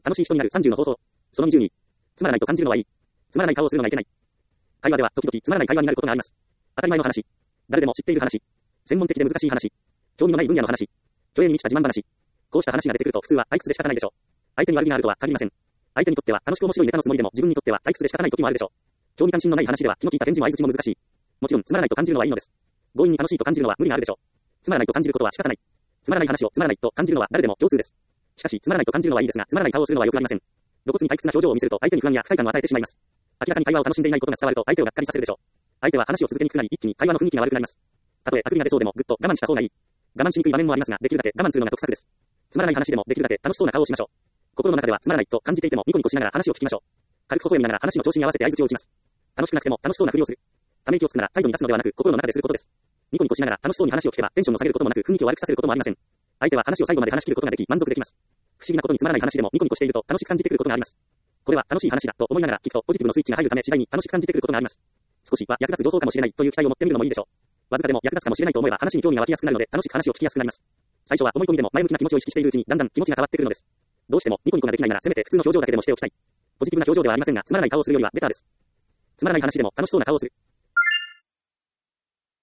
楽しい人になる30の方法。その22。つまらないと感じるのはいい。つまらない顔をするのがいけない。会話では時々つまらない会話になることがあります。当たり前の話。誰でも知っている話。専門的で難しい話。興味のない分野の話。虚栄に満ちた自慢話。こうした話が出てくると普通は退屈で仕方ないでしょう。相手に悪気があるとは限りません。相手にとっては楽しく面白いネタのつもりでも自分にとっては退屈で仕方ない時もあるでしょう。興味関心のない話では気の利いた返事も相槌も難しい。もちろんつまらないと感じるのはいいのです。強引に楽しいと感じるのは無理があるでしょう。つまらないと感じることは仕方ない。つまらない話をつまらないと感じるのは誰でも共通です。しかしつまらないと感じるのはいいですが、つまらない顔をするのは良くありません。露骨に退屈な表情を見せると相手に不安や不快感を与えてしまいます。明らかに会話を楽しんでいないことが伝わると相手をがっかりさせるでしょう。相手は話を続けにくくなり一気に会話の雰囲気が悪くなります。たとえ悪意が出そうでもぐっと我慢した方がいい。我慢しにくい場面もありますが、できるだけ我慢するのが得策です。つまらない話でもできるだけ楽しそうな顔をしましょう。心の中ではつまらないと感じていてもニコニコしながら話を聞きましょう。軽く微笑みながら話の調子に合わせて相槌を打ちます。楽しくなくても楽しそうなふりをする。ため息をつくなら態度に出すのではなく心の中ですることです。ニコニコしながら楽しそうに話を聞けばテンションを下げることもなく雰囲気を悪くさせることもありません。相手は話を最後まで話し切ることができ満足できます。不思議なことにつまらない話でもニコニコしていると楽しく感じてくることがあります。これは楽しい話だと思いながら聞くとポジティブのスイッチが入るため次第に楽しく感じてくることがあります。少しは役立つ情報かもしれないという期待を持ってみるのもいいでしょう。わずかでも役立つかもしれないと思えば話に興味が湧きやすくなるので楽しく話を聞きやすくなります。最初は思い込みでも前向きな気持ちを意識しているうちにだんだん気持ちが変わってくるのです。どうしてもニコニコができないならせめて普通の表情だけでもしておきたい。ポジティブな表情ではありませんがつまらない顔をするよりはベターです。つまらない話でも楽しそうな顔をする。